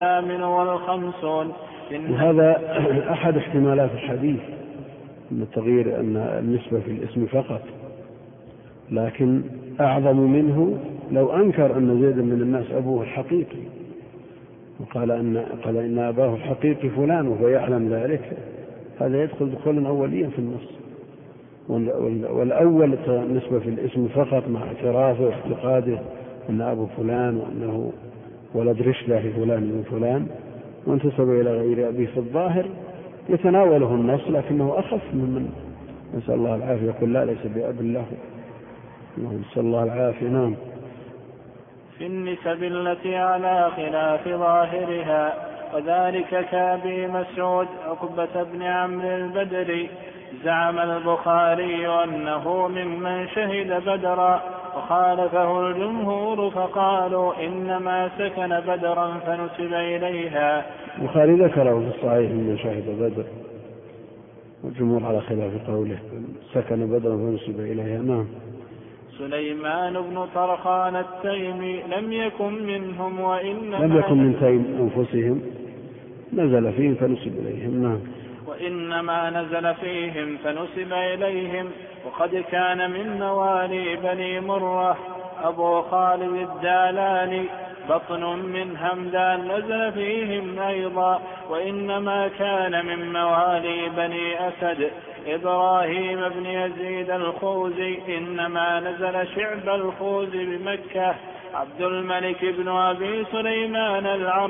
والخمسون. وهذا أحد احتمالات الحديث أن التغيير أن النسبة في الاسم فقط، لكن أعظم منه لو أنكر أن زيد من الناس أبوه الحقيقي وقال إن أباه الحقيقي فلان وهو يعلم ذلك، هذا يدخل دخولا أوليا في النص. والأول النسبة في الاسم فقط مع اعترافه واعتقاده أن أبو فلان وأنه ولد رشلة فلان من فلان وانتسب إلى غير أبيه، في الظاهر يتناوله النص لكنه أخف ممن نسأل الله العافية يقول لا ليس بأب له، نسأل الله العافية. نعم. في النسب التي على خلاف ظاهرها، وذلك كأبي مسعود عقبة بن عمرو البدري. زعم البخاري أنه ممن شهد بدرا، وخالفه الجمهور فقالوا إنما سكن بدرا فنسب إليها. البخاري ذكره في الصحيح من شهد بدر، والجمهور على خلاف قوله سكن بدرا فنسب إليها. نعم. سليمان بن طرخان التيمي لم يكن منهم، لم يكن من تيم أنفسهم، نزل فيهم فنسب إليهم. نعم. وإنما نزل فيهم فنسب إليهم. وقد كان من موالي بني مرة أبو خالد الدالاني بطن من همدان نزل فيهم أيضا. وإنما كان من موالي بني أسد إبراهيم بن يزيد الخوزي، إنما نزل شعب الخوز بمكة عبد الملك بن أبي سليمان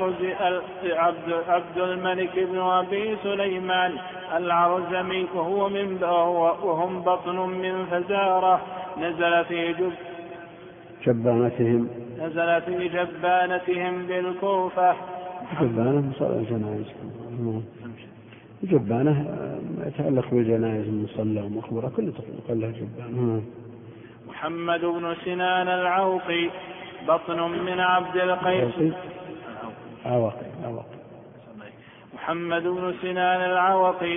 العرزمي وهم بطن من فزارة نزل في جبانتهم بالكوفة. جبانة يتعلق بالجنائز المصلى ومقبرة كل تقلها جبانة. محمد بن سنان العوقي بطن من عبد القيس. محمد بن سنان العوقي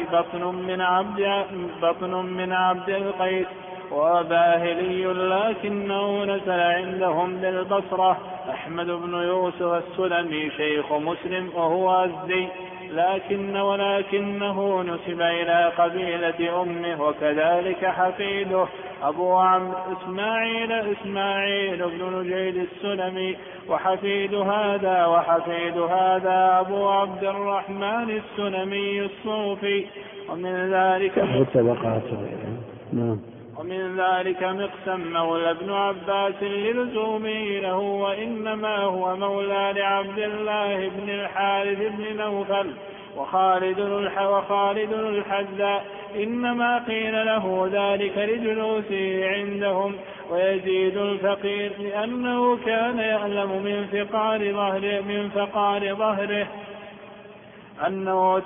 بطن من عبد القيس وباهلي، لكنه نزل عندهم بالبصرة. أحمد بن يوسف السلمي شيخ مسلم وهو أزدي، ولكنه نسب إلى قبيلة أمه، وكذلك حفيده أبو عمرو إسماعيل بن نجيل السلمي، وحفيد هذا أبو عبد الرحمن السلمي الصوفي. ومن ذلك مقسم مولى ابن عباس للزومه له، وإنما هو مولى لعبد الله بن الحارث بن نوفل. وخالد الحذاء إنما قيل له ذلك لجلوسه عندهم. ويزيد الفقير لأنه كان يعلم من فقار ظهره أنه